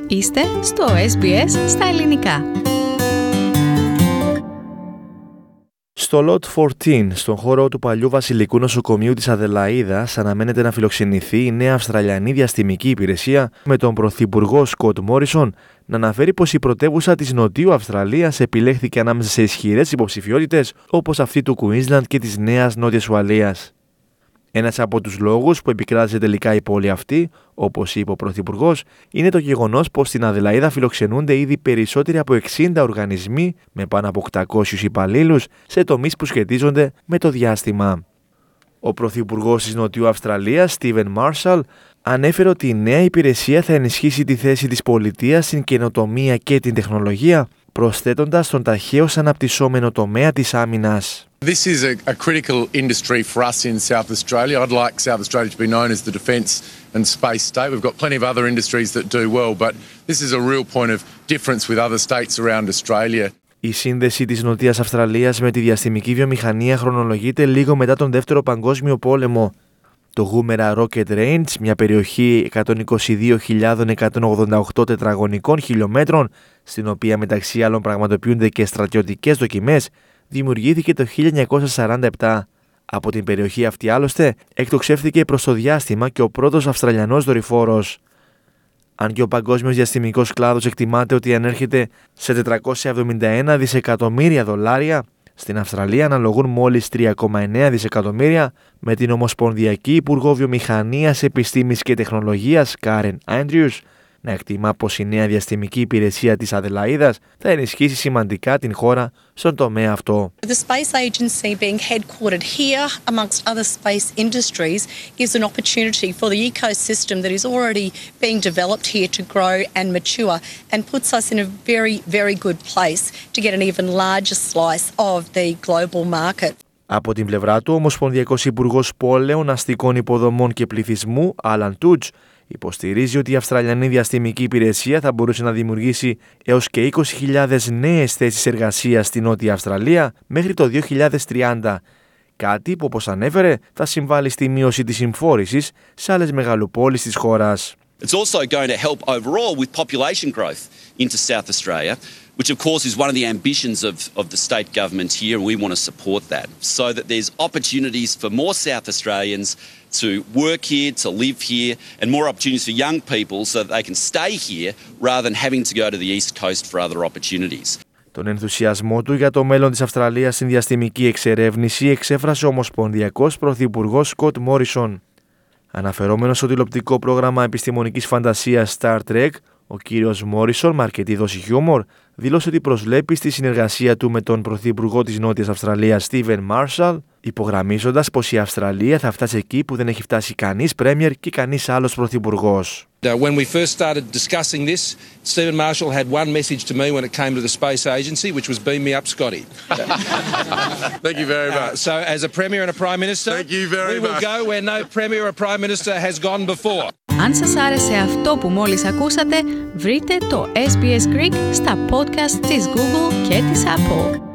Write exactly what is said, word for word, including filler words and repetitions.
Είστε στο ες μπι ες στα ελληνικά. Στο Lot φορτίν, στον χώρο του παλιού βασιλικού νοσοκομείου της Αδελαΐδας, αναμένεται να φιλοξενηθεί η νέα Αυστραλιανή διαστημική υπηρεσία, με τον πρωθυπουργό Σκοτ Μόρισον να αναφέρει πως η πρωτεύουσα της Νοτιού Αυστραλίας επιλέχθηκε ανάμεσα σε ισχυρές υποψηφιότητες όπως αυτή του Κουίνσλαντ και της Νέας Νότιας Ουαλίας. Ένας από τους λόγους που επικράτησε τελικά η πόλη αυτή, όπως είπε ο πρωθυπουργός, είναι το γεγονός πως στην Αδελαΐδα φιλοξενούνται ήδη περισσότεροι από εξήντα οργανισμοί με πάνω από οκτακόσιους υπαλλήλους σε τομείς που σχετίζονται με το διάστημα. Ο πρωθυπουργός της Νοτιού Αυστραλίας, Στίβεν Μάρσαλ, ανέφερε ότι η νέα υπηρεσία θα ενισχύσει τη θέση της πολιτείας στην καινοτομία και την τεχνολογία, προσθέτοντας τον ταχαίως αναπτυσσόμενο τομέα της άμυνας. This is a, a critical industry for us in South Australia. I'd like South Australia to be known as the defence and space state. We've got plenty of other industries that do well, but this is a real point of difference with other states around Australia. Η σύνδεση της Νοτιάς Αυστραλίας με τη διαστημική βιομηχανία χρονολογείται λίγο μετά τον Δεύτερο Παγκόσμιο Πόλεμο. Το Γούμερα Rocket Range, μια περιοχή εκατόν είκοσι δύο χιλιάδες εκατόν ογδόντα οκτώ τετραγωνικών χιλιόμετρων, στην οποία μεταξύ άλλων πραγματοποιούνται και στρατιωτικές δοκιμές, δημιουργήθηκε το χίλια εννιακόσια σαράντα επτά. Από την περιοχή αυτή άλλωστε εκτοξεύτηκε προς το διάστημα και ο πρώτος Αυστραλιανός δορυφόρος. Αν και ο παγκόσμιος διαστημικός κλάδος εκτιμάται ότι ανέρχεται σε τετρακόσια εβδομήντα ένα δισεκατομμύρια δολάρια, στην Αυστραλία αναλογούν μόλις τρία κόμμα εννέα δισεκατομμύρια, με την Ομοσπονδιακή Υπουργό Βιομηχανίας, Επιστήμης και Τεχνολογίας, Κάρεν Άντριους, να εκτιμά πως η νέα διαστημική υπηρεσία της Αδελαΐδας θα ενισχύσει σημαντικά την χώρα στον τομέα αυτό. The space agency being headquartered here amongst other space industries gives an opportunity for the ecosystem that is already being developed here to grow and mature and puts us in a very, very good place to get an even larger slice of the global market. Από την πλευρά του, ο Ομοσπονδιακός Υπουργός Πόλεων, Αστικών Υποδομών και Πληθυσμού, Άλαν Τούτζ, υποστηρίζει ότι η Αυστραλιανή Διαστημική Υπηρεσία θα μπορούσε να δημιουργήσει έως και είκοσι χιλιάδες νέες θέσεις εργασίας στη Νότια Αυστραλία μέχρι το δύο χιλιάδες τριάντα, κάτι που, όπως ανέφερε, θα συμβάλλει στη μείωση της συμφόρησης σε άλλες μεγαλοπόλεις της χώρας. It's also going to help overall with population growth into South Australia, which of course is one of the ambitions of, of the state government here, and we want to support that, so that there's opportunities for more South Australians to work here, to live here, and more opportunities for young people so that they can stay here rather than having to go to the East Coast for other opportunities. Τον ενθουσιασμό του για το μέλλον της Αυστραλίας στην διαστημική εξερεύνηση εξέφρασε ο Ομοσπονδιακός Πρωθυπουργός Σκοτ Μόρισον. Αναφερόμενος στο τηλεοπτικό πρόγραμμα επιστημονικής φαντασίας Star Trek, ο κύριος Μόρισον, με αρκετή δόση χιούμορ, δήλωσε ότι προσβλέπει στη συνεργασία του με τον Πρωθυπουργό της Νότιας Αυστραλίας Στίβεν Μάρσαλ, υπογραμμίζοντας πως η Αυστραλία θα φτάσει εκεί που δεν έχει φτάσει κανείς πρέμιερ και κανείς άλλος πρωθυπουργός. When we first started discussing this, Stephen Marshall had one message to me when it came to the space agency, which was beam me up, Scotty. Thank you very much. Uh, so, as a Premier and a Prime Minister, Thank you very we will much. go where no Premier or Prime Minister has gone before. Αν σας άρεσε αυτό που μόλις ακούσατε, βρείτε το ες μπι ες Greek στα podcast της Google και της Apple.